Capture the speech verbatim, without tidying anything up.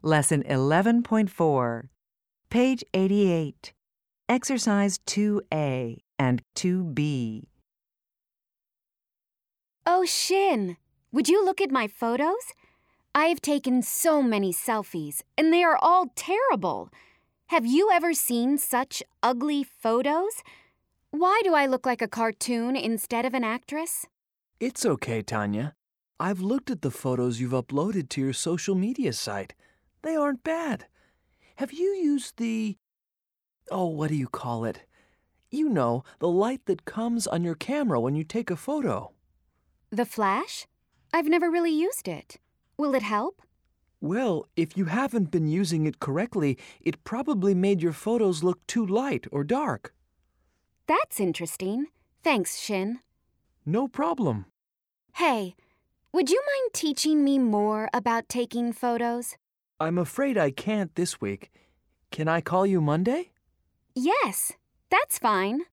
Lesson eleven point four, page eighty-eight, Exercise two A and two B. Oh, Shin, would you look at my photos? I've taken so many selfies, and they are all terrible. Have you ever seen such ugly photos? Why do I look like a cartoon instead of an actress? It's okay, Tanya. I've looked at the photos you've uploaded to your social media site. They aren't bad. Have you used the... Oh, what do you call it? You know, the light that comes on your camera when you take a photo. The flash? I've never really used it. Will it help? Well, if you haven't been using it correctly, it probably made your photos look too light or dark. That's interesting. Thanks, Shin. No problem. Hey, would you mind teaching me more about taking photos? I'm afraid I can't this week. Can I call you Monday? Yes, that's fine.